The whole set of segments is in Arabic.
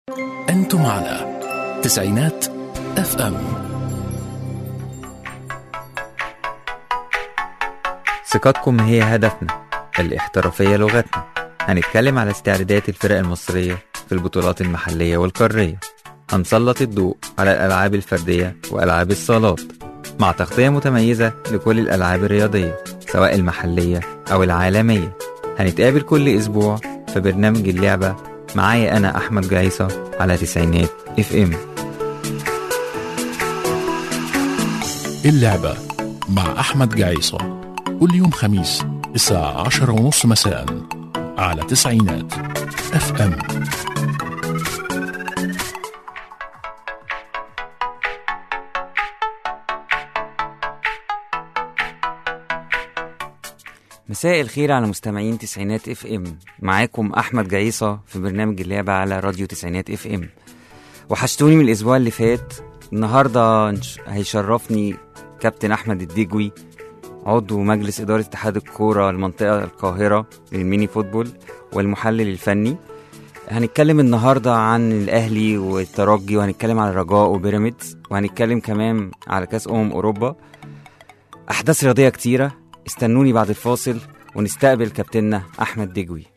أنتم على تسعينات FM. ثقتكم هي هدفنا، الاحترافية لغتنا. هنتكلم على استعدادات الفرق المصرية في البطولات المحلية والقارية. هنسلط الضوء على الألعاب الفردية وألعاب الصالات مع تغطية متميزة لكل الألعاب الرياضية سواء المحلية أو العالمية. هنتقابل كل أسبوع في برنامج اللعبة معايا أنا أحمد جعيصة على تسعينات FM. اللعبة مع أحمد جعيصة كل يوم خميس الساعة 10:30 مساء على تسعينات FM. مساء الخير على مستمعين تسعينات FM. معاكم أحمد جعيصة في برنامج اللعبة على راديو تسعينات FM. وحشتوني من الأسبوع اللي فات. النهاردة هيشرفني كابتن أحمد الدجوي، عضو مجلس إدارة اتحاد الكورة المنطقة القاهرة للميني فوتبول والمحلل الفني. هنتكلم النهاردة عن الأهلي والترجي، وهنتكلم على الرجاء وبيراميدز، وهنتكلم كمان على كأس أوروبا. أحداث رياضية كتيرة. استنوني بعد الفاصل ونستقبل كابتننا أحمد دجوي.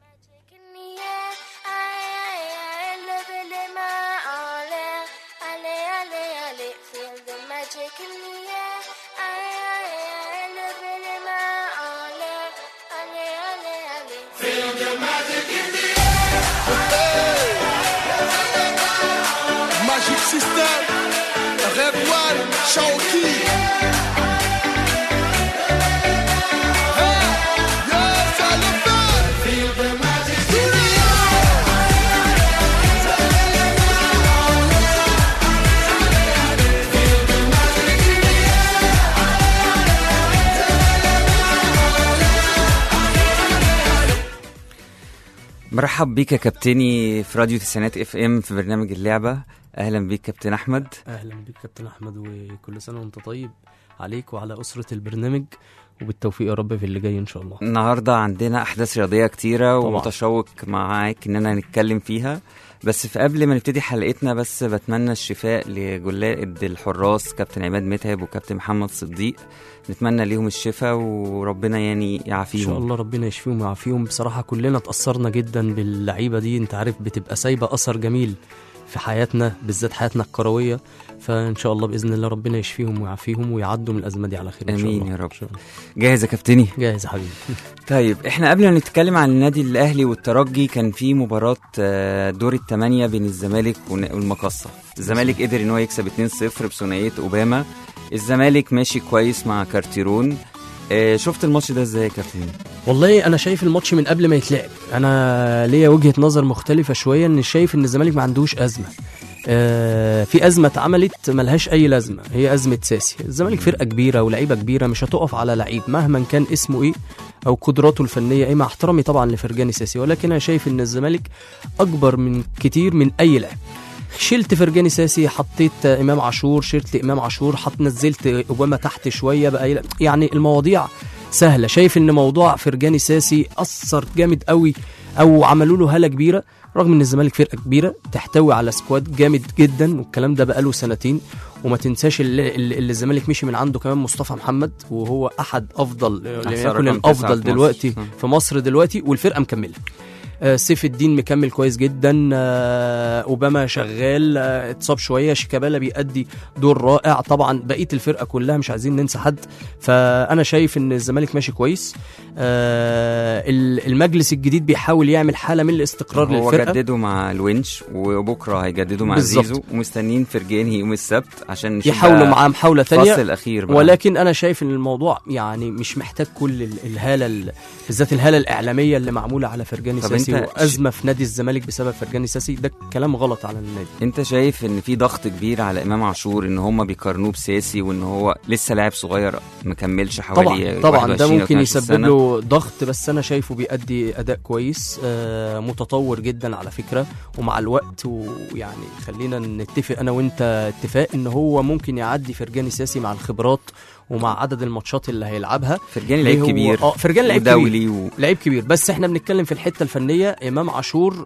Magic System, Red One, Shawty. مرحب بيك يا كابتني في راديو تسعينات FM في برنامج اللعبة. أهلا بيك كابتن أحمد. أهلا بيك كابتن أحمد، وكل سنة وانت طيب عليك وعلى أسرة البرنامج، وبالتوفيق يا رب في اللي جاي إن شاء الله. النهاردة عندنا أحداث رياضية كتيرة طبعا. ومتشوق معاك إننا نتكلم فيها، بس قبل ما نبتدي حلقتنا بس بتمنى الشفاء لجلاد الحراس كابتن عماد متعب وكابتن محمد صديق. نتمنى ليهم الشفاء وربنا يعني يعافيهم إن شاء الله، ربنا يشفيهم ويعافيهم. بصراحة كلنا اتأثرنا جدا باللعيبة دي، انت عارف بتبقى سايبة أثر جميل في حياتنا، بالذات حياتنا الكروية. فإن شاء الله بإذن الله ربنا يشفيهم ويعافيهم ويعدوا من الأزمة دي على خير إن شاء الله. آمين يا رب. جاهز يا كابتني؟ جاهز يا حبيبي. طيب احنا قبل ما نتكلم عن النادي الأهلي والترجي، كان في مباراة دور الثمانية بين الزمالك والمقصة. الزمالك قدر ان هو يكسب 2-0 بثنائية أوباما. الزمالك ماشي كويس مع كارتيرون. شفت الماتش ده ازاي يا كابتن؟ والله انا شايف الماتش من قبل ما يتلعب، انا ليا وجهة نظر مختلفة شوية، ان شايف ان الزمالك ما عندوش أزمة. في أزمة اتعملت ملهاش أي لازمة، هي أزمة ساسي. الزمالك فرقة كبيرة ولعيبة كبيرة، مش هتقف على لعيب مهما كان اسمه إيه أو قدراته الفنية إيه، مع احترامي طبعا لفرجاني ساسي، ولكن أنا شايف إن الزمالك أكبر من كتير من أي لاعب. شلت فرجاني ساسي، حطيت إمام عاشور، شلت إمام عاشور، نزلت أوباما تحت شوية بقى، يعني المواضيع سهلة. شايف إن موضوع فرجاني ساسي أثر جامد قوي أو عملوا له هالة كبيرة، رغم ان الزمالك فرقه كبيره تحتوي على سكواد جامد جدا، والكلام ده بقاله سنتين. وما تنساش اللي الزمالك مشي من عنده كمان مصطفى محمد، وهو احد افضل، يكون الافضل دلوقتي في مصر دلوقتي، والفرقه مكمله. سيف الدين مكمل كويس جدا، أوباما شغال، اتصاب شوية، شيكابالا بيأدي دور رائع. طبعا بقية الفرقة كلها مش عايزين ننسى حد، فأنا شايف إن الزمالك ماشي كويس. المجلس الجديد بيحاول يعمل حالة من الاستقرار للفرقة. هو جددوا مع الونش، وبكرة هيجددوا مع زيزو، ومستنين فرجاني يوم السبت عشان يحاولوا معاه محاولة تانية الأخير بقى. ولكن أنا شايف إن الموضوع يعني مش محتاج كل الهالة، بالذات الهالة الإعلامية اللي معمولة على فرجاني ساسي وأزمة في نادي الزمالك بسبب فرجاني ساسي. ده كلام غلط على النادي. انت شايف ان في ضغط كبير على امام عاشور، ان هم بيقارنوه بساسي، وان هو لسه لاعب صغير مكملش حوالي طبعا ده ممكن يسبب له ضغط، بس انا شايفه بيأدي اداء كويس، متطور جدا على فكرة ومع الوقت. ويعني خلينا نتفق انا وانت اتفاق ان هو ممكن يعدي فرجاني ساسي مع الخبرات ومع عدد الماتشات اللي هيلعبها. فرجاني لعيب كبير، فرجاني لعيب ودولي كبير لعيب كبير. بس احنا بنتكلم في الحته الفنيه. امام عاشور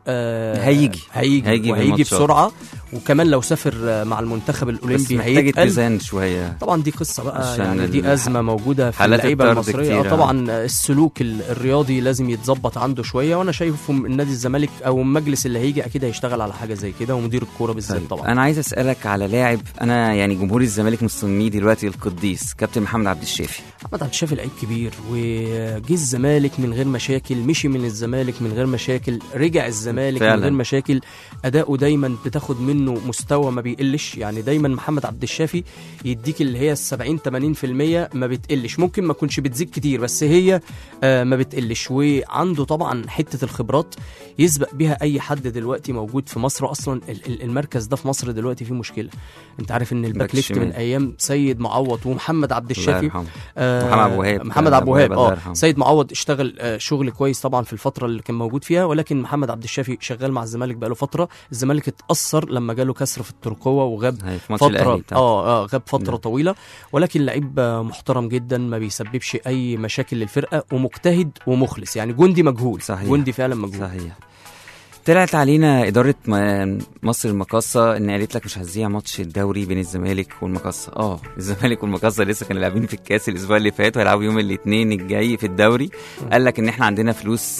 هيجي بسرعه، وكمان لو سافر مع المنتخب الاولمبي هيتقل شويه. طبعا دي قصه بقى، يعني دي ازمه موجوده في اللعيبه المصريه. طبعا السلوك الرياضي لازم يتظبط عنده شويه، وانا شايف النادي الزمالك او المجلس اللي هيجي اكيد هيشتغل على حاجه زي كده، ومدير الكوره بالذات. طبعا انا عايز اسالك على لاعب، انا يعني جمهور الزمالك مستنيه دلوقتي، القديس كابتن محمد عبد الشافي. محمد عبد الشافي لعيب كبير، وجه الزمالك من غير مشاكل، مشي من الزمالك من غير مشاكل، رجع الزمالك فعلا من غير مشاكل. اداؤه دايما بتاخد منه مستوى ما بيقلش، يعني دايما محمد عبد الشافي يديك اللي هي 70-80% ما بتقلش، ممكن ما كنش بتزيد كتير بس هي ما بتقلش. وعنده طبعا حته الخبرات يسبق بيها اي حد دلوقتي موجود في مصر. اصلا المركز ده في مصر دلوقتي فيه مشكله. انت عارف ان الباك ليفت من ايام سيد معوض ومحمد عبد الشافي، محمد عبد الوهاب سيد معوض اشتغل شغل كويس طبعا في الفتره اللي كان موجود فيها، ولكن محمد عبد الشافي شغال مع الزمالك بقاله فتره. الزمالك اتاثر لما جاله كسر في الترقوه وغاب فتره غاب فتره طويله، ولكن لعيب محترم جدا، ما بيسببش اي مشاكل للفرقه، ومجتهد ومخلص، يعني جندي مجهول. صحيح. جندي فعلا مجهول. صحيح. طلعت علينا إدارة مصر المقاصة إن قالت لك مش هتذيع ماتش الدوري بين الزمالك والمقاصة. الزمالك والمقاصة لسه كانوا لاعبين في الكاس الأسبوع اللي فات، وهيلعبوا يوم الاثنين الجاي في الدوري. قال لك إن إحنا عندنا فلوس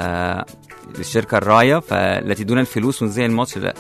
للشركة الراعية، فلا تدونا الفلوس ونذيع الماتش. لا،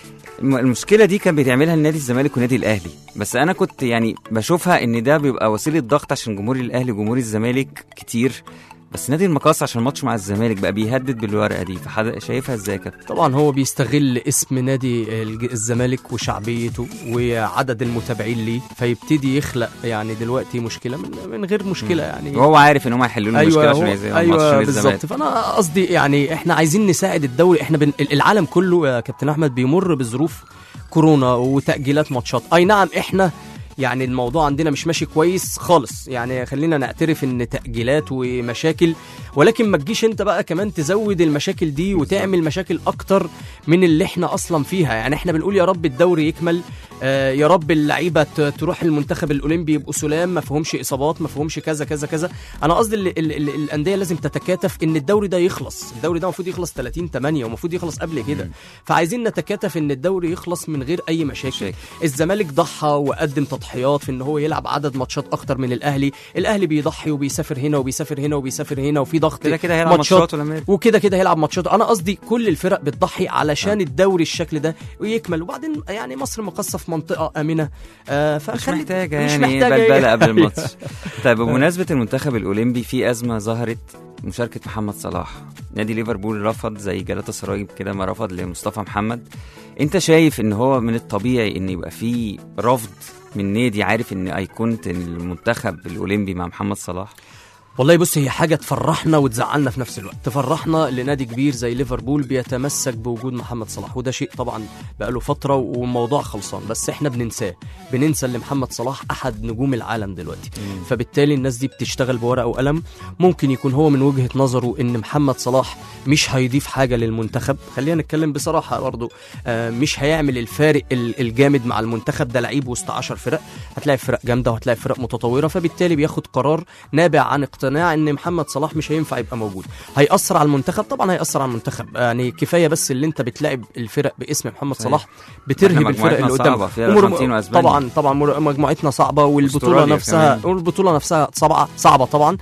المشكلة دي كان بتعملها النادي الزمالك والنادي الأهلي، بس أنا كنت يعني بشوفها إن ده بيبقى وسيلة ضغط عشان جمهور الأهلي وجمهور الزمالك كتير، بس نادي المقاصة عشان ماتش مع الزمالك بقى بيهدد بالورقه دي. شايفها ازاي كده؟ طبعا هو بيستغل اسم نادي الزمالك وشعبيته وعدد المتابعين ليه، فيبتدي يخلق يعني دلوقتي مشكله من غير مشكله، يعني وهو عارف ان هم هيحلوا له المشكله عشان يزيدوا الماتش بالظبط. فانا قصدي يعني احنا عايزين نساعد الدوري. احنا العالم كله يا كابتن احمد بيمر بظروف كورونا وتاجيلات ماتشات. اي نعم احنا يعني الموضوع عندنا مش ماشي كويس خالص، يعني خلينا نعترف ان تأجيلات ومشاكل، ولكن ما تجيش انت بقى كمان تزود المشاكل دي وتعمل مشاكل اكتر من اللي احنا اصلا فيها. يعني احنا بنقول يا رب الدوري يكمل، يا رب اللعيبه تروح المنتخب الاولمبي يبقوا سلام، ما فيهمش اصابات، ما فيهمش كذا كذا كذا. انا قصدي الانديه لازم تتكاتف ان الدوري ده يخلص. الدوري ده المفروض يخلص 30/8 ومفروض يخلص قبل كده، فعايزين نتكاتف ان الدوري يخلص من غير اي مشاكل. الزمالك ضحى وقدم تضحيات في ان هو يلعب عدد ماتشات اكتر من الاهلي بيضحي وبيسافر هنا وبيسافر هنا وبيسافر هنا، وفي ضغط كده هيلعب ماتشات وكده هيلعب ماتشات. انا قصدي كل الفرق بتضحي علشان الدوري الشكل ده ويكمل. وبعدين يعني مصر مقصة في منطقه امنه، مش محتاجه يعني بلبله قبل الماتش. طيب بمناسبه المنتخب الاولمبي، في ازمه ظهرت مشاركه محمد صلاح. نادي ليفربول رفض زي جالاتا سراي كده ما رفض لمصطفى محمد. انت شايف ان هو من الطبيعي ان يبقى في رفض من نادي عارف ان ايقونه المنتخب الاولمبي مع محمد صلاح؟ والله بص، هي حاجة تفرحنا وتزعلنا في نفس الوقت. تفرحنا لنادي كبير زي ليفربول بيتمسك بوجود محمد صلاح، وده شيء طبعا بقاله فترة وموضوع خلصان، بس احنا بننسى ان محمد صلاح احد نجوم العالم دلوقتي. فبالتالي الناس دي بتشتغل بورقة وقلم. ممكن يكون هو من وجهة نظره ان محمد صلاح مش هيضيف حاجة للمنتخب، خلينا نتكلم بصراحة برضو، مش هيعمل الفارق الجامد مع المنتخب. ده لعيب وسط 10 فرق، هتلاقي فرق جامدة وهتلاقي فرق متطورة، فبالتالي بياخد قرار نابع عن اقتناع ان محمد صلاح مش هينفع يبقى موجود. هيأثر على المنتخب طبعا، هيأثر على المنتخب. يعني كفايه بس اللي انت بتلاعب الفرق باسم محمد صلاح، بترهب الفرق اللي قدامك. طبعا مجموعتنا صعبه، والبطوله نفسها صعبه طبعا.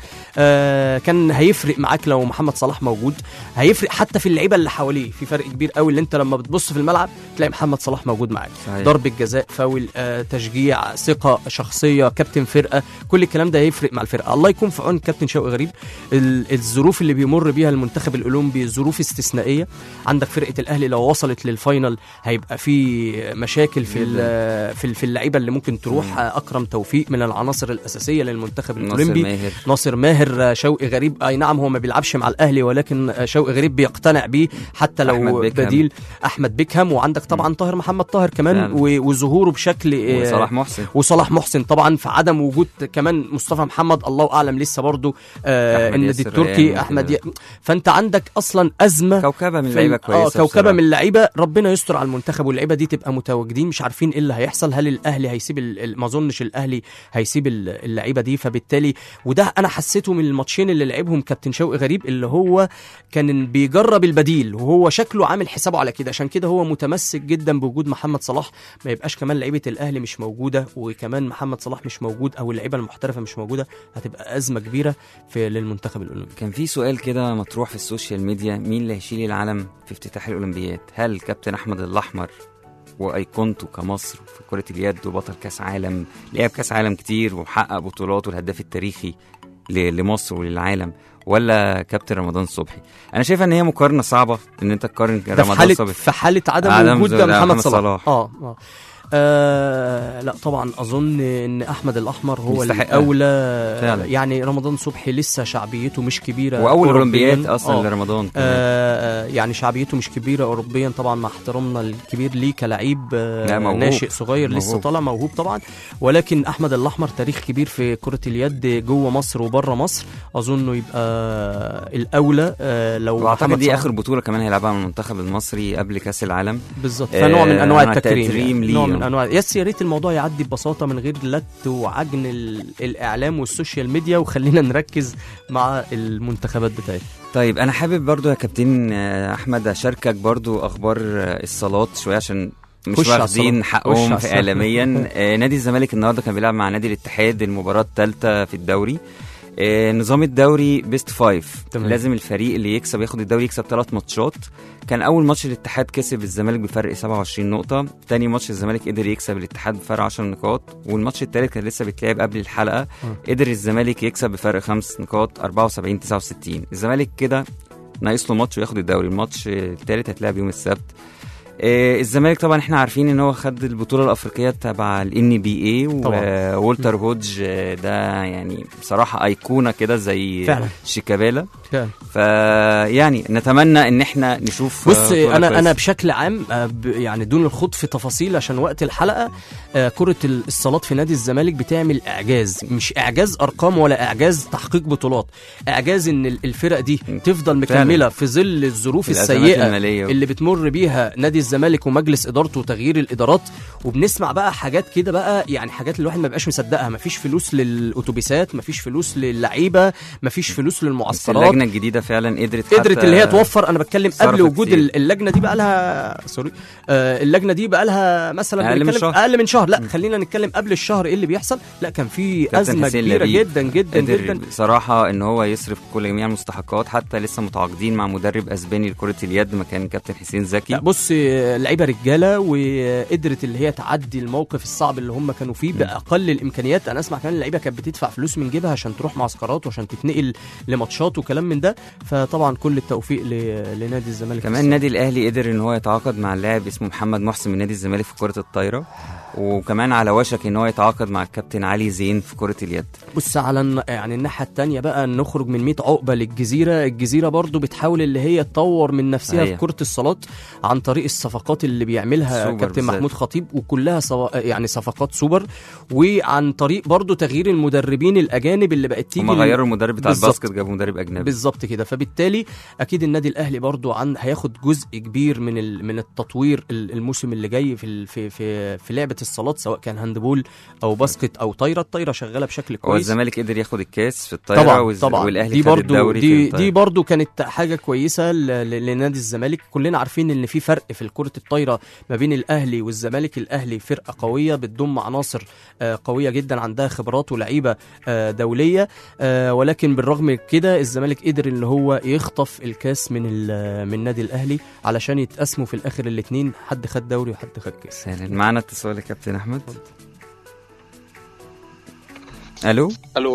كان هيفرق معاك لو محمد صلاح موجود، هيفرق حتى في اللعيبه اللي حواليه. في فرق كبير قوي اللي انت لما بتبص في الملعب تلاقي محمد صلاح موجود معاك. ضربه جزاء، فاول، تشجيع، ثقه شخصيه، كابتن فرقه، كل الكلام ده هيفرق مع الفرقه. الله يكون في عون كابتن شوقي غريب. الظروف اللي بيمر بيها المنتخب الاولمبي ظروف استثنائيه. عندك فرقه الاهلي لو وصلت للفاينل هيبقى في مشاكل في اللعيبه اللي ممكن تروح. اكرم توفيق من العناصر الاساسيه للمنتخب الاولمبي. ناصر ماهر، شوقي غريب، اي نعم هو ما بيلعبش مع الاهلي، ولكن شوقي غريب بيقتنع بيه حتى لو بديل. احمد بيكهام، وعندك عندك طبعا طاهر محمد طاهر كمان فعلا. وظهوره بشكل وصلاح محسن طبعا، في عدم وجود كمان مصطفى محمد الله اعلم لسه برضو النادي التركي احمد فانت عندك اصلا ازمه، كوكبه من اللعيبه كويسه، كوكبه من اللعيبه. ربنا يستر على المنتخب واللعيبه دي تبقى متواجدين، مش عارفين ايه اللي هيحصل. هل الاهلي هيسيب ما اظنش الاهلي هيسيب اللعيبه دي. فبالتالي وده انا حسيته من الماتشين اللي لعبهم كابتن شوقي غريب، اللي هو كان بيجرب البديل وهو شكله عامل حسابه على كده. عشان كده هو متمسك جدا بوجود محمد صلاح، ما يبقاش كمان لعيبه الاهلي مش موجوده وكمان محمد صلاح مش موجود او اللعيبه المحترفه مش موجوده، هتبقى ازمه كبيره للمنتخب الاولمبي. كان في سؤال كده مطروح في السوشيال ميديا، مين اللي هيشيل العلم في افتتاح الاولمبياد؟ هل كابتن احمد الاحمر وايقونته كمصر في كره اليد وبطل كاس عالم، لعب كاس عالم كتير ومحقق بطولات والهداف التاريخي لمصر وللعالم، ولا كابتن رمضان صبحي؟ انا شايف ان هي مقارنه صعبه ان انت تقارن رمضان صبحي في حاله عدم وجود محمد صلاح. لا طبعا اظن ان احمد الاحمر هو الاولى فعلا. يعني رمضان صبحي لسه شعبيته مش كبيره، واول اولمبياد اصلا لرمضان يعني شعبيته مش كبيره اوروبيا طبعا، مع احترامنا الكبير ليه كلاعب ناشئ صغير لسه طالع موهوب طبعا، ولكن احمد الاحمر تاريخ كبير في كره اليد جوه مصر وبره مصر، اظنه يبقى الاولى. لو اعتقد دي اخر بطوله كمان هيلعبها من المنتخب المصري قبل كاس العالم بالظبط، فنوع من انواع التكريم نوع من انواع يا ريت الموضوع يعدي ببساطه من غير لت وعجن الاعلام والسوشيال ميديا، وخلينا نركز مع المنتخبات بتاعتنا. طيب انا حابب برضو يا كابتن احمد اشاركك برضو اخبار الصالات شويه، عشان مش واخدين حقهم اعلاميا. نادي الزمالك النهارده كان بيلعب مع نادي الاتحاد المباراه الثالثه في الدوري. نظام الدوري بيست 5 لازم الفريق اللي يكسب ياخد الدوري يكسب 3 ماتشات. كان اول ماتش الاتحاد كسب الزمالك بفرق 27 نقطه، تاني ماتش الزمالك قدر يكسب الاتحاد بفرق 10 نقاط، والماتش الثالث كان لسه بيتلعب قبل الحلقه قدر الزمالك يكسب بفرق 5 نقاط 74 69. الزمالك كده ناقص له ماتش وياخد الدوري. الماتش الثالث هيتلعب يوم السبت. الزمالك طبعا احنا عارفين ان هو خد البطوله الافريقيه تبع الNBA، وولتر هودج ده يعني بصراحه ايقونه كده زي شيكابالا. فيعني نتمنى ان احنا نشوف. بص انا بشكل عام يعني دون الخوض في تفاصيل عشان وقت الحلقه، كره الصالات في نادي الزمالك بتعمل اعجاز، مش اعجاز ارقام ولا اعجاز تحقيق بطولات، اعجاز ان الفرق دي تفضل مكمله في ظل الظروف السيئه اللي بتمر بيها نادي الزمالك ومجلس ادارته وتغيير الادارات. وبنسمع بقى حاجات كده بقى، يعني حاجات الواحد ما بقاش مصدقها، مفيش فلوس للاتوبيسات، مفيش فلوس للعيبه، مفيش فلوس للمعسكرات. اللجنه الجديده فعلا قدرت اللي هي توفر. انا بتكلم قبل وجود اللجنه دي بقى لها اللجنه دي بقى لها مثلا اقل من شهر. لا خلينا نتكلم قبل الشهر ايه اللي بيحصل. لا كان في ازمه كبيره جدا جدا جدا بصراحه ان هو يصرف كل جميع المستحقات، حتى لسه متعاقدين مع مدرب اسباني لكره اليد مكان كابتن حسين زكي. بص لعيبه رجاله وقدرت اللي هي تعدي الموقف الصعب اللي هم كانوا فيه باقل الامكانيات. انا اسمع كمان اللعيبه كانت بتدفع فلوس من جيبها عشان تروح معسكرات وعشان تتنقل لماتشات وكلام من ده. فطبعا كل التوفيق لنادي الزمالك. كمان النادي الاهلي قدر ان هو يتعاقد مع اللاعب اسمه محمد محسن من نادي الزمالك في كره الطايره، وكمان على وشك ان هو يتعاقد مع الكابتن علي زين في كره اليد. بص على يعني الناحيه الثانيه بقى نخرج من 100 عقبه للجزيره. الجزيره برضو بتحاول اللي هي تطور من نفسها في كره الصالات عن طريق الصفقات اللي بيعملها كابتن محمود خطيب، وكلها يعني صفقات سوبر، وعن طريق برضو تغيير المدربين الاجانب اللي بقت تيجي. هم غيروا المدرب بتاع الباسكت، جابوا مدرب اجنبي بالظبط كده. فبالتالي اكيد النادي الاهلي برضو هياخد جزء كبير من التطوير الموسم اللي جاي في لعبه الصالات، سواء كان هاندبول او باسكت او طايره. الطايره شغاله بشكل كويس. والزمالك قدر ياخد الكاس في الطايره طبعا. والاهلي خد الدوري دي برضو كانت حاجه كويسه لنادي الزمالك. كلنا عارفين ان في فرق في كره الطايره ما بين الاهلي والزمالك. الاهلي فرقه قويه بتضم عناصر قويه جدا عندها خبرات ولاعيبه دوليه، ولكن بالرغم من كده الزمالك قدر ان هو يخطف الكاس من النادي الاهلي علشان يتقسموا في الاخر الاثنين، حد خد دوري وحد خد كاس. معانا اتصال يا كابتن احمد. الو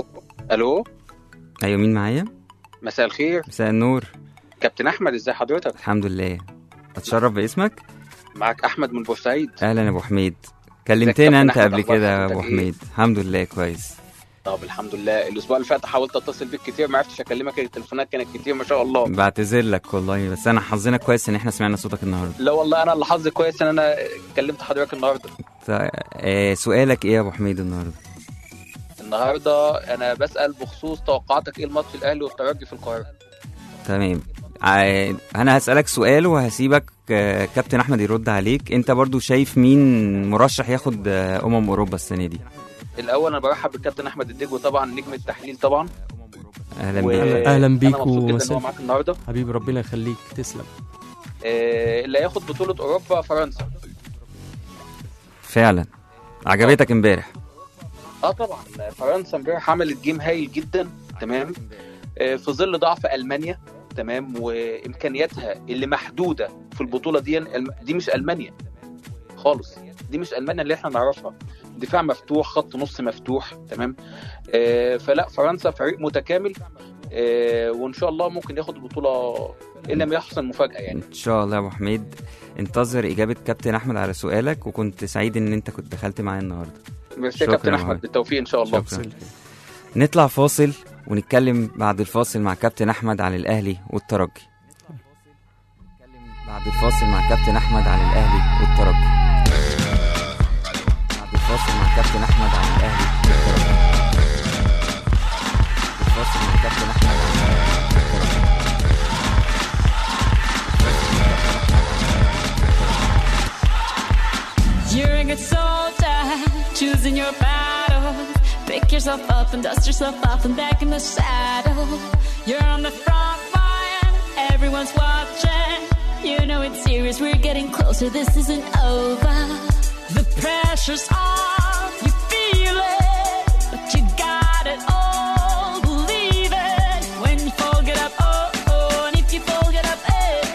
ايوه مين معايا؟ مساء الخير. مساء النور كابتن احمد، ازي حضرتك؟ الحمد لله. اتشرف باسمك. معك احمد من بورسعيد. اهلا يا ابو حميد، كلمتنا انت قبل كده يا ابو حميد؟ الحمد لله كويس. طب الحمد لله. الاسبوع اللي فات حاولت اتصل بيك كتير، ما عرفتش اكلمك، التليفونات كانت كتير ما شاء الله. بعتذر لك والله، بس انا حظنا كويس ان احنا سمعنا صوتك النهارده. لا والله انا اللي حظي كويس ان انا كلمت حضرتك النهارده. سؤالك ايه يا ابو حميد النهارده؟ النهارده انا بسال بخصوص توقعاتك ايه الماتش الاهلي والترجي في القاهره. تمام. انا هسألك سؤال وهسيبك كابتن احمد يرد عليك. انت برضو شايف مين مرشح ياخد اوروبا السنه دي؟ الاول انا برحب بالكابتن احمد الدجوي طبعا، نجم التحليل طبعا. اهلا بيك. اهلا بيك انا مبسوط جدا ان هو معاك النهارده حبيبي، ربنا يخليك، تسلم. اللي هياخد بطوله اوروبا فرنسا. فعلا عجبتك امبارح؟ طبعا فرنسا امبارح عملت جيم هايل جدا، تمام، في ظل ضعف المانيا، تمام، وامكانياتها اللي محدوده في البطوله دي مش المانيا خالص، دي مش المانيا اللي احنا نعرفها. دفاع مفتوح، خط نص مفتوح، تمام. فلا فرنسا فريق متكامل، وان شاء الله ممكن ياخد البطوله ان لم يحصل مفاجاه يعني. ان شاء الله يا ابو حميد. انتظر اجابه كابتن احمد على سؤالك، وكنت سعيد ان انت كنت دخلت معايا النهارده. ميرسي يا كابتن احمد، بالتوفيق ان شاء الله. نطلع فاصل ونتكلم بعد الفاصل مع كابتن احمد عن الاهلي والترجي. بعد الفاصل مع كابتن احمد عن الاهلي والترجي. بعد الفاصل مع كابتن احمد عن الاهلي والترجي. الفاصل مع كابتن احمد عن الاهلي والترجي. You're a good soldier, choosing your battle. Pick yourself up and dust yourself off and back in the saddle. You're on the front line, everyone's watching. You know it's serious, we're getting closer, this isn't over. The pressure's on, you feel it, but you got it all, believe it. When you fall, get up, and if you fall, get up,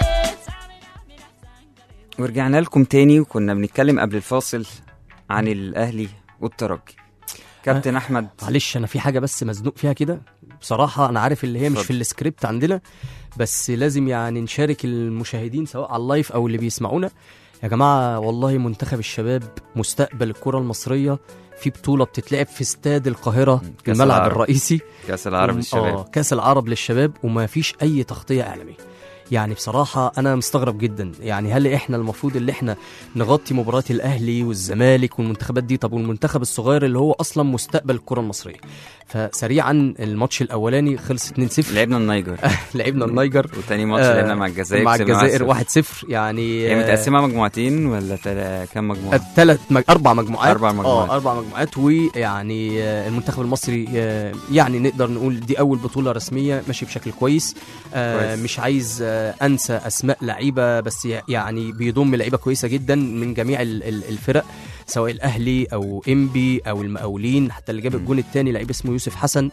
ورجعنا لكم تاني، وكنا بنتكلم قبل الفاصل عن الأهلي والترجي. كابتن أحمد، معلش أنا في حاجة بس مزنوق فيها كده بصراحة، أنا عارف اللي هي مش في السكريبت عندنا، بس لازم يعني نشارك المشاهدين سواء على اللايف أو اللي بيسمعونا. يا جماعة والله منتخب الشباب مستقبل الكرة المصرية، في بطولة بتتلعب في استاد القاهرة، الملعب الرئيسي، كأس العرب للشباب. كأس العرب للشباب، وما فيش أي تغطية إعلامية. يعني بصراحة أنا مستغرب جدا، يعني هل إحنا المفروض اللي إحنا نغطي مباريات الأهلي والزمالك والمنتخبات دي؟ طب والمنتخب الصغير اللي هو أصلا مستقبل الكرة المصرية. فسريعا الماتش الأولاني خلص 2-0، لعبنا النيجر لعبنا النيجر، وتاني ماتش لعبنا مع الجزائر، مع الجزائر 1-0. يعني هي متقسمة مجموعتين ولا كام مجموعة؟ 4 مجموعات. 4 مجموعات. 4 مجموعات. ويعني المنتخب المصري يعني نقدر نقول دي أول بطولة رسمية ماشي بشكل كويس. مش عايز أنسى أسماء لعيبة، بس يعني بيضم لعيبة كويسة جدا من جميع الفرق، سواء الأهلي أو إنبي أو المقاولين. حتى اللي جاب الجون الثاني لعيب اسمه يوسف حسن،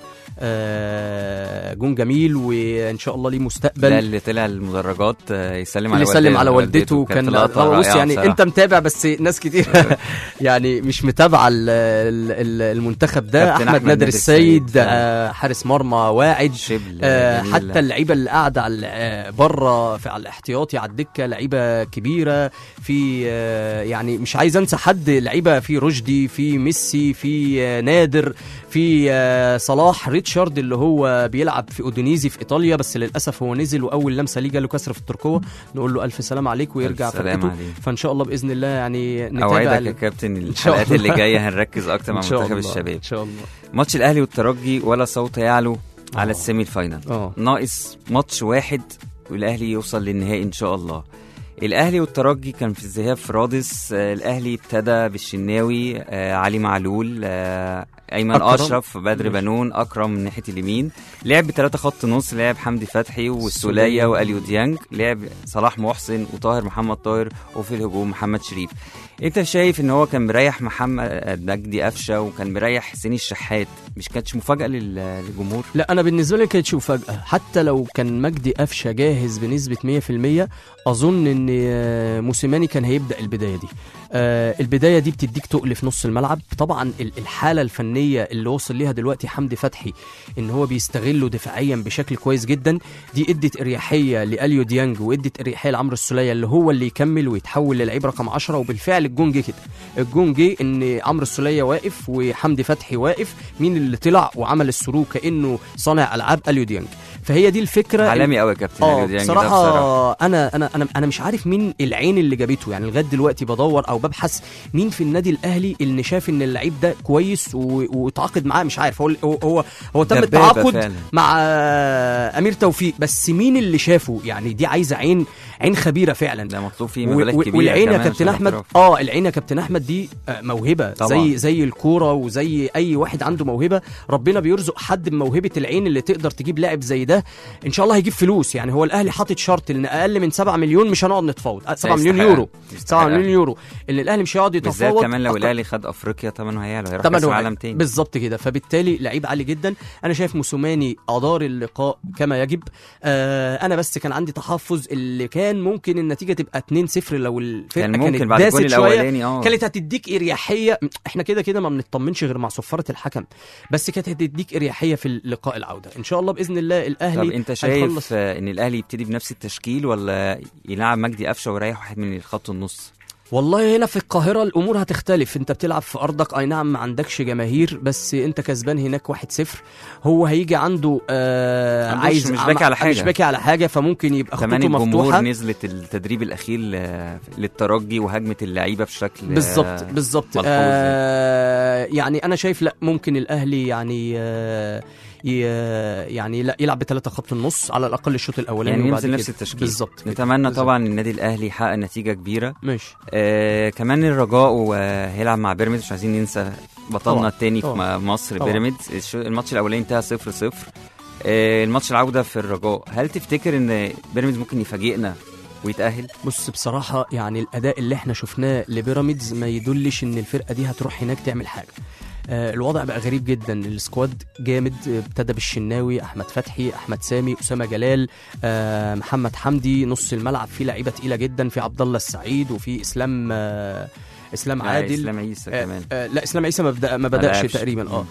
جون جميل وإن شاء الله ليه مستقبل. ده اللي طلع المدرجات يسلم على والدته. كان بص يعني أنت متابع، بس ناس كتير يعني مش متابعة المنتخب ده. أحمد نادر السيد حارس مرمى واعد. حتى اللعيبة اللي قاعدة بره على الاحتياطي على الدكة لعيبة كبيرة. في يعني مش عايز أنسى حد، لعيبة في رشدي، في ميسي، في نادر، في صلاح ريتشارد اللي هو بيلعب في أودونيزي في إيطاليا، بس للأسف هو نزل وأول لمسة ليه جاله كسر في التركوة. نقول له ألف سلام عليك ويرجع فرقته. فإن شاء الله بإذن الله يعني نتابع. أوعدك يا كابتن الحلقات اللي جاية هنركز أكتر مع منتخب الشباب إن شاء الله. ماتش الأهلي والترجي ولا صوت يعلو على السيمي الفاينل. ناقص ماتش واحد والأهلي يوصل للنهائي إن شاء الله. الأهلي والترجي كان في الذهاب في رادس. الأهلي ابتدى بالشناوي، علي معلول، أيمن أشرف، بدر بنون، أكرم من ناحية اليمين. لعب ب3 خط نص، لعب حمدي فتحي والسولية وأليو ديانج، لعب صلاح محسن وطاهر محمد طاهر، وفي الهجوم محمد شريف. انت شايف ان هو كان مريح محمد مجدي قفشه وكان مريح حسين الشحات؟ مش كانتش مفاجاه للجمهور؟ لا انا بالنسبه لي كانتش مفاجاه. حتى لو كان مجدي قفشه جاهز بنسبه 100%، اظن ان موسيماني كان هيبدا البدايه دي. البدايه دي بتديك تقل في نص الملعب. طبعا الحاله الفنيه اللي وصل ليها دلوقتي حمدي فتحي ان هو بيستغله دفاعيا بشكل كويس جدا، دي ادت اريحيه لاليو ديانج وادت اريحيه لعمرو السوليه اللي هو اللي يكمل ويتحول للعيب رقم 10. وبالفعل الجون جه كده، الجون جه ان عمرو السوليه واقف وحمدي فتحي واقف، مين اللي طلع وعمل السرو كانه صانع العاب؟ اليو ديانج. فهي دي الفكره. عالمي قوي يا كابتن اليو ديانج. بصراحه انا مش عارف مين العين اللي جابته، يعني لغايه دلوقتي بدور او ببحث مين في النادي الاهلي اللي شاف ان اللعيب ده كويس وتعاقد معاه. مش عارف، هو تم التعاقد فعلا مع امير توفيق، بس مين اللي شافه؟ يعني دي عايزه عين خبيره فعلا، ده مطلوب فيه مبالغ كبيره. والعين يا كابتن احمد العين يا كابتن احمد دي موهبه طبعا. زي الكوره وزي اي واحد عنده موهبه، ربنا بيرزق حد بموهبه العين اللي تقدر تجيب لاعب زي ده ان شاء الله هيجيب فلوس. يعني هو الاهلي حاطط شرط ان اقل من 7 مليون مش هنقعد نتفاوض. 7 مليون يورو 7 مليون يورو اللي الاهلي مش هيقعد يتفاوض، بالذات كمان لو الاهلي خد افريقيا ثمنه هيعلى، هيروح كاس العالم تاني بالظبط كده. فبالتالي لعيب عالي جدا. انا شايف موسوماني ادار اللقاء كما يجب. انا بس كان عندي تحفظ اللي كان ممكن النتيجه تبقى 2-0 لو الفرقه كانت داست شويه، كانت هتديك اريحيه. احنا كده ما بنطمنش غير مع صفاره الحكم، بس كانت هتديك اريحيه في اللقاء العوده ان شاء الله باذن الله. الاهلي طب انت شايف ان الاهلي يبتدي بنفس التشكيل ولا يلعب مجدي قفشه ويريح واحد من الخط النص؟ والله هنا في القاهرة الأمور هتختلف. أنت بتلعب في أرضك، أي نعم ما عندكش جماهير، بس أنت كسبان هناك 1-0. هو هيجي عنده عايز مش باكي على حاجة، مش باكي على حاجة، فممكن يبقى خطوته مفتوحة. كمان الجمهور نزلت التدريب الأخير للترجي وهجمة اللعيبة بشكل بالظبط يعني أنا شايف لا، ممكن الأهلي يعني لا يلعب ب3 خط النص على الاقل الشوط الاولاني، يعني وبعد نفس التشكيل بالظبط. نتمنى طبعا النادي الاهلي يحقق نتيجه كبيره. ماشي. كمان الرجاء هيلعب مع بيراميدز، مش عايزين ننسى بطلنا الثاني في مصر بيراميدز. الماتش الاولاني انتهى 0-0. الماتش العوده في الرجاء، هل تفتكر ان بيراميدز ممكن يفاجئنا ويتأهل؟ بص بصراحة يعني الأداء اللي احنا شفناه لبيراميدز ما يدلش ان الفرقة دي هتروح هناك تعمل حاجة. الوضع بقى غريب جدا. السكواد جامد، ابتدى بالشناوي، احمد فتحي، احمد سامي، اسامه جلال، محمد حمدي. نص الملعب فيه لعيبه تقيله جدا، في عبد الله السعيد وفي اسلام عادل، اسلام عيسى كمان. لا اسلام عيسى ما بدأش تقريبا.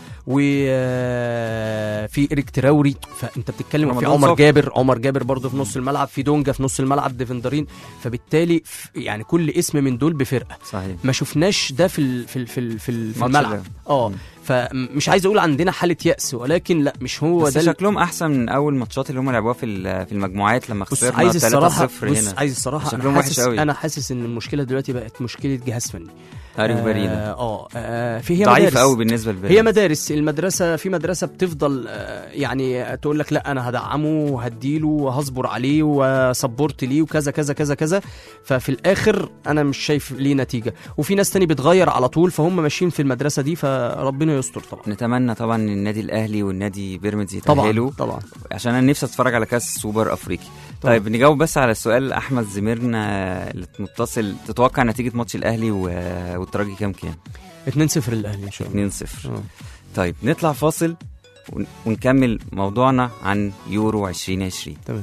وفي إريك تراوري. فانت بتتكلم في عمر جابر برضه في نص الملعب، في دونجا في نص الملعب، ديفندرين. فبالتالي يعني كل اسم من دول بفرقه. صحيح. ما شفناش ده في الملعب. فمش عايز اقول عندنا حاله يأس، ولكن لا مش هو بس ده. شكلهم احسن من اول ماتشات اللي هم لعبوها في المجموعات لما خسرنا 3-0 هنا. عايز الصراحه انا حاسس ان المشكله دلوقتي بقت مشكله جهاز فني. عارف برينا في هي ضعيف قوي بالنسبه لبيراميدز. هي مدارس، المدرسه في مدرسه بتفضل يعني تقول لك لا انا هدعمه وهديله وهصبر عليه وصبرت ليه وكذا كذا كذا كذا، ففي الاخر انا مش شايف ليه نتيجه. وفي ناس تاني بتغير على طول، فهم ماشيين في المدرسه دي، فربنا يستر. طبعا نتمنى طبعا ان النادي الاهلي والنادي بيراميدز يتأهلوا طبعا عشان انا نفسي اتفرج على كاس سوبر افريقي. طيب نجاوب بس على السؤال احمد زميرنا اللي متصل. تتوقع نتيجه ماتش الاهلي والترجي كام؟ 2-0 للاهلي ان شاء الله. 2-0. طيب نطلع فاصل ونكمل موضوعنا عن يورو 2020. تمام.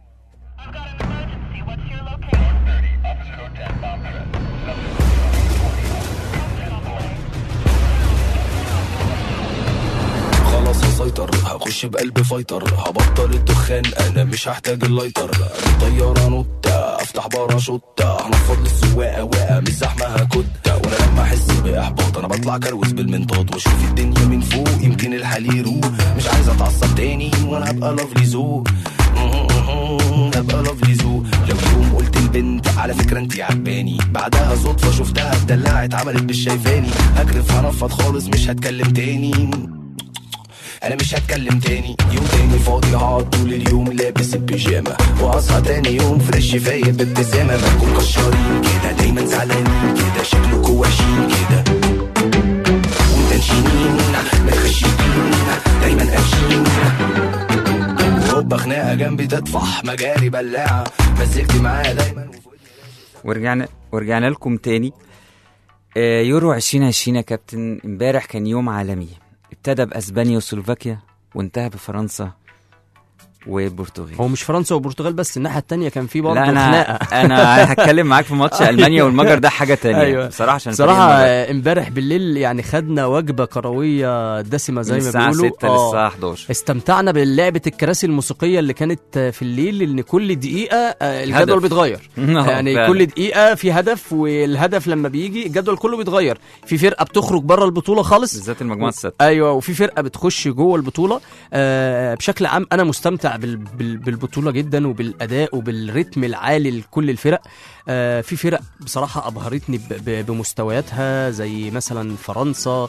خلاص هسيطر، هخش بقلب فايتر، هبطل الدخان، انا مش هحتاج اللايتر. طيارة نوتة، افتح باراشوتة، هنفض للسواقة واقع مش زحمة هكتة. وانا لما احس باحباط انا بطلع كروز بالمنطاد واشوف الدنيا من فوق، يمكن الحال يروق. مش عايز اتعصب تاني وانا هبقى لافلي ذوق، هبقى لافلي ذوق. لو يوم قلت البنت على فكرة انتي عجباني، بعدها صدفة شفتها اتدلعت عملت مش شايفاني، هكرف هنفض خالص مش هتكلم تاني، انا مش هتكلم تاني. يوم تاني فاضي هقعد طول اليوم لابس البيجامه، واصحى تاني يوم فريش فايق بابتسامه. بنكون كشارين كده دايما زعلانين كده، شكلكوا وحشين كده ومتنشنين متخشبين دايما قافشين، وهوبا خناقه جنبي تطفح مجاري بلاعه، مزجتي معايا دايما. ورجعنا لكم تاني. يورو 2020 يا كابتن، امبارح كان يوم عالمي. ابتدى بأسبانيا وسلوفاكيا وانتهى بفرنسا والبرتغال. هو مش فرنسا والبرتغال بس، الناحيه الثانيه كان في برضه لا خناقه. انا هتكلم معاك في ماتش المانيا والمجر، ده حاجه تانية. أيوة. بصراحه عشان صراحه امبارح بالليل يعني خدنا وجبه كرويه دسمه زي ما بيقولوا، الساعه 6 للساعه 11. استمتعنا بلعبه الكراسي الموسيقيه اللي كانت في الليل، ان كل دقيقه الجدول بيتغير. يعني كل دقيقه في هدف، والهدف لما بيجي الجدول كله بيتغير. في فرقه بتخرج بره البطوله خالص، بالذات المجموعه السادسه. ايوه، وفي فرقه بتخش جوه البطوله. بشكل عام انا مستمتع بالبطوله جدا، وبالاداء وبالريتم العالي لكل الفرق. في فرق بصراحه ابهرتني بمستوياتها، زي مثلا فرنسا،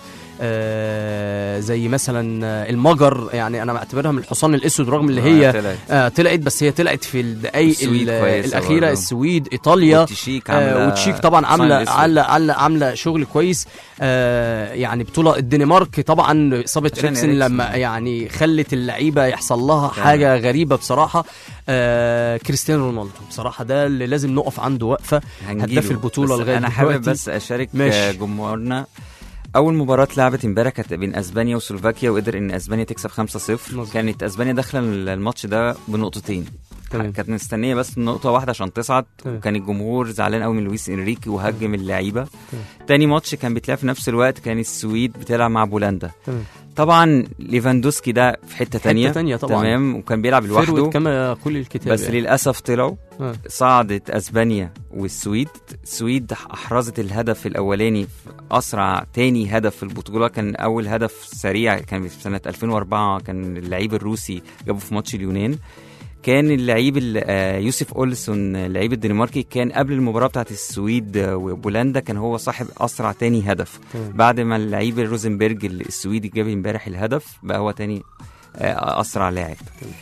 زي مثلا المجر. يعني انا بعتبرها من الحصان الاسود، رغم اللي هي طلعت، بس هي طلعت في الدقائق الاخيره برضه. السويد، ايطاليا، والتشيك طبعا عامله شغل كويس. يعني بطوله الدنمارك طبعا، اصابه إريكسن لما يعني خلت اللعيبه يحصل لها حاجه غريبه بصراحه. كريستيانو رونالدو بصراحه ده اللي لازم نقف عنده وقفه، هداف البطوله لغايه انا حابب بس اشارك جمهورنا. اول مباراه لعبت امبارح كانت بين اسبانيا وسلوفاكيا، وقدر ان اسبانيا تكسب 5-0. كانت اسبانيا داخله الماتش ده بنقطتين، كانت مستنيه بس نقطه واحده عشان تصعد. وكان الجمهور زعلان قوي من لويس انريكي وهجم اللعيبه. تاني ماتش كان بيتلعب في نفس الوقت، كان السويد بتلعب مع بولندا. طبعا ليفاندوسكي ده في حته تانية طبعا. تمام، وكان بيلعب لوحده كما كل الكتاب، بس يعني. للاسف طلعوا صعدت اسبانيا والسويد. السويد احرزت الهدف الاولاني في اسرع تاني هدف في البطوله. كان اول هدف سريع كان في سنه 2004، كان اللعيب الروسي جابه في ماتش اليونان. كان اللعيب يوسف أولسون اللعيب الدنماركي، كان قبل المباراة بتاعت السويد وبولندا كان هو صاحب أسرع تاني هدف. بعد ما اللعيب روزنبرج السويدي جاب امبارح الهدف، بقى هو تاني أسرع لاعب.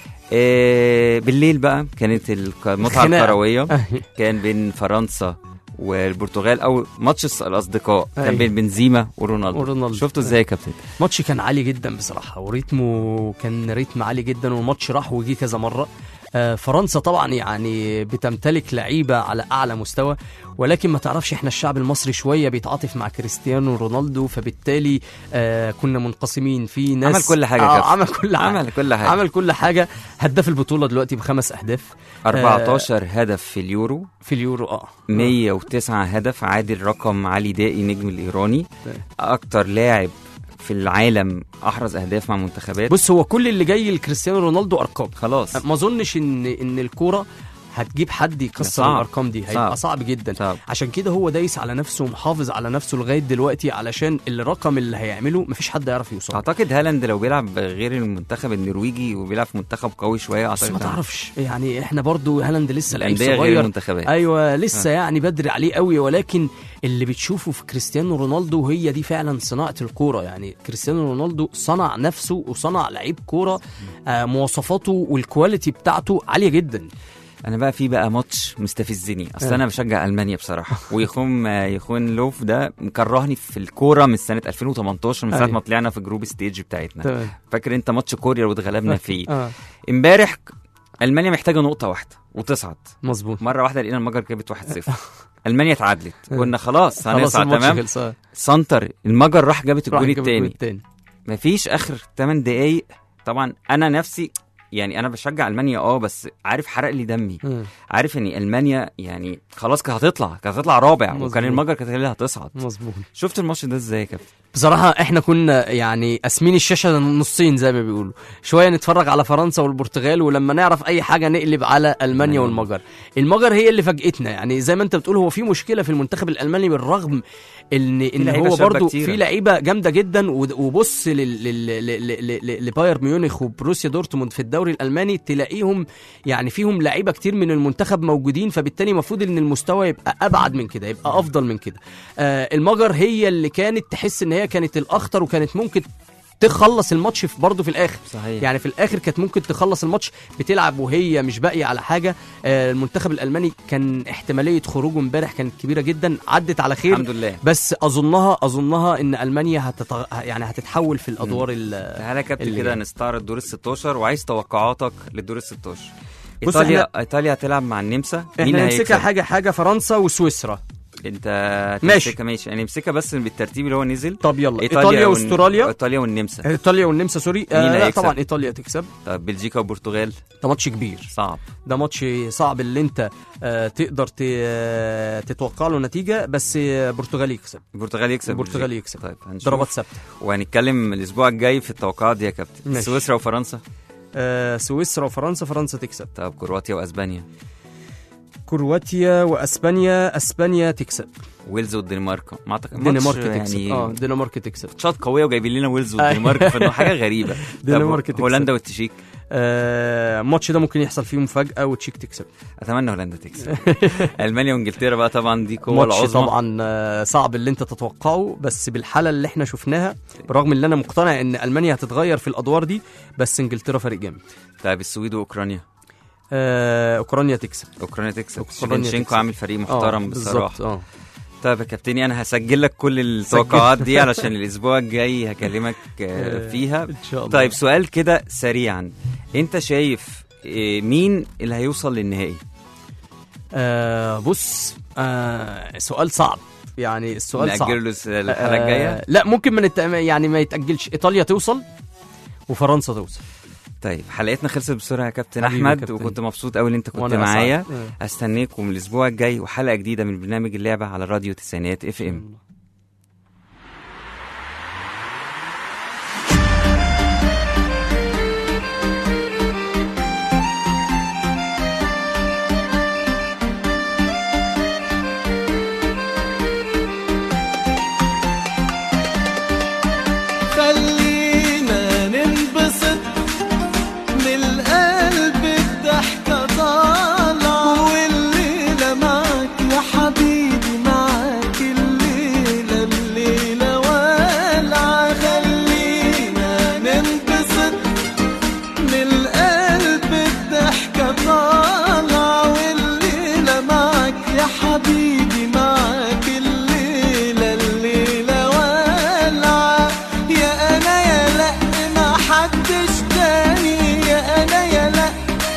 بالليل بقى كانت المتعة الكروية، كان بين فرنسا والبرتغال، او ماتش الاصدقاء كان بين بنزيما ورونالدو. شفتوا ازاي يا كابتن؟ ماتش كان عالي جدا بصراحه، وريتمه كان ريتم عالي جدا، والماتش راح وجي كذا مره. فرنسا طبعا يعني بتمتلك لعيبه على اعلى مستوى، ولكن ما تعرفش احنا الشعب المصري شويه بيتعاطف مع كريستيانو رونالدو، فبالتالي كنا منقسمين. في ناس عمل كل حاجه عمل كل حاجه. هداف البطوله دلوقتي ب5 أهداف، 14 هدف في اليورو 109 هدف، عادل رقم علي دائي نجم الايراني. اكتر لاعب في العالم احرز اهداف مع منتخبات. بص، هو كل اللي جاي لكريستيانو رونالدو ارقام خلاص. ما اظنش ان الكوره هتجيب حد يكسر الارقام دي، هيبقى صعب جدا. عشان كده هو دايس على نفسه ومحافظ على نفسه لغايه دلوقتي، علشان الرقم اللي هيعمله مفيش حد يعرف يوصل. اعتقد هالاند لو بيلعب غير المنتخب النرويجي وبيلعب في منتخب قوي شويه، اعتقد ما تعرفش يعني. احنا برضو هالاند لسه لعيب صغير، ايوه لسه يعني بدري عليه قوي، ولكن اللي بتشوفه في كريستيانو رونالدو هي دي فعلا صناعه الكوره. يعني كريستيانو رونالدو صنع نفسه وصنع لعيب كوره، مواصفاته والكواليتي بتاعته عاليه جدا. انا بقى في ماتش مستفزني، اصل انا بشجع المانيا بصراحه، ويخون لوف ده مكرهني في الكوره من سنه 2018، من ساعه ما طلعنا في الجروب ستيج بتاعتنا. فاكر انت ماتش كوريا واتغلبنا فيه؟ امبارح المانيا محتاجه نقطه واحده وتصعد. مظبوط. مره واحده لقينا المجر جابت 1-0 المانيا اتعادلت، قلنا خلاص هنصعد تمام. سنتر المجر راح جابت الجول الثاني، مفيش اخر 8 دقايق. طبعا انا نفسي يعني انا بشجع المانيا بس عارف حرق لي دمي. عارف ان المانيا يعني خلاص كانت هتطلع رابع، وكان المجر كانت اللي هتصعد. مظبوط. شفت الماتش ده ازاي يا كابتن؟ بصراحه احنا كنا يعني قاسمين الشاشه نصين زي ما بيقولوا، شويه نتفرج على فرنسا والبرتغال، ولما نعرف اي حاجه نقلب على المانيا والمجر. المجر هي اللي فاجئتنا، يعني زي ما انت بتقول هو في مشكله في المنتخب الالماني، بالرغم ان هو برضو في لعيبه جامده جدا. وبص لبايرن ميونخ وبروسيا دورتموند في الدوري الالماني، تلاقيهم يعني فيهم لعيبه كتير من المنتخب موجودين، فبالتالي المفروض ان المستوى يبقى ابعد من كده، يبقى افضل من كده. المجر هي اللي كانت تحس ان هي كانت الاخطر، وكانت ممكن تخلص الماتش برضه في الاخر. صحيح. يعني في الاخر كانت ممكن تخلص الماتش، بتلعب وهي مش باقيه على حاجه. المنتخب الالماني كان احتماليه خروجه امبارح كانت كبيره جدا، عدت على خير الحمد لله. بس اظنها ان المانيا يعني هتتحول في الادوار. تعالى كابتن كده نستعرض دور ال16، وعايز توقعاتك للدور ال16. ايطاليا هتلعب مع النمسا، احنا هنمسكها حاجه فرنسا وسويسرا. انت ماشي. تمسكها ماشي، يعني امسكها بس بالترتيب اللي هو نزل. طب يلا، ايطاليا واستراليا. ايطاليا والنمسا. ايطاليا والنمسا سوري. مين لا هيكسب؟ طبعا ايطاليا تكسب. طب بلجيكا وبرتغال. ده ماتش كبير، صعب. ده ماتش صعب اللي انت تقدر تتوقع له نتيجه، بس برتغال يكسب. البرتغال يكسب. البرتغال يكسب. طيب هنشوف. ضربات ثابته. وهنتكلم الاسبوع الجاي في التوقعات دي يا كابتن. ماشي. سويسرا وفرنسا. سويسرا وفرنسا، فرنسا تكسب. طب كرواتيا واسبانيا. كرواتيا واسبانيا، اسبانيا تكسب. ويلز والدنمارك. ما اعتقد الدنمارك ماتش تكسب. يعني الدنمارك تكسب. ماتشات قويه وجايبين لنا ويلز والدنمارك في حاجه غريبه. الدنمارك تكسب. هولندا والتشيك. الماتش ده ممكن يحصل فيه مفاجاه وتشيك تكسب. اتمنى هولندا تكسب. المانيا وانجلترا بقى طبعا دي قوه ماتش العظمى. طبعا صعب اللي انت تتوقعه، بس بالحاله اللي احنا شفناها، برغم ان انا مقتنع ان المانيا هتتغير في الادوار دي، بس انجلترا فريق جامد. طيب السويد واوكرانيا. اوكرانيا تكسب. اوكرانيا تكسب. أوكرانيا شيفينشينكو تكسب. عامل فريق محترم بصراحه. بالظبط. طيب يا كابتني انا هسجل لك كل التوقعات دي علشان الاسبوع الجاي هكلمك فيها ان شاء الله. طيب سؤال كده سريعا، انت شايف مين اللي هيوصل للنهائي؟ بص، سؤال صعب، يعني السؤال صعب. نأجله الحلقه الجايه؟ لا ممكن يعني ما يتأجلش. ايطاليا توصل وفرنسا توصل. طيب حلقتنا خلصت بسرعه يا كابتن حبيبي احمد يا كابتن. وكنت مبسوط قوي ان انت كنت وأنا معايا. أسعد. هستناكم الاسبوع الجاي وحلقه جديده من برنامج اللعبه على راديو تسعينات اف ام. خلينا ننبسط من القلب، الضحكة طالعة، والليلة معاك يا حبيبي، معاك الليلة الليلة والعة. خلينا ننبسط من القلب، الضحكة طالعة، والليلة معاك يا حبيبي، معاك الليلة الليلة والعة. يا أنا يا لأ ما حدش تاني، يا أنا يا لأ،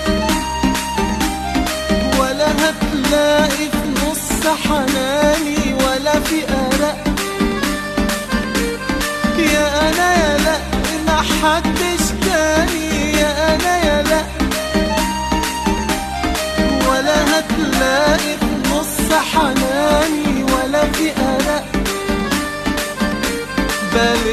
ولا هتلاقي في نص حناني ولا في قلق. يا أنا يا لأ ما حدش تاني، يا أنا يا لأ، ولا هتلاقي في نص حناني ولا في قلق. بالي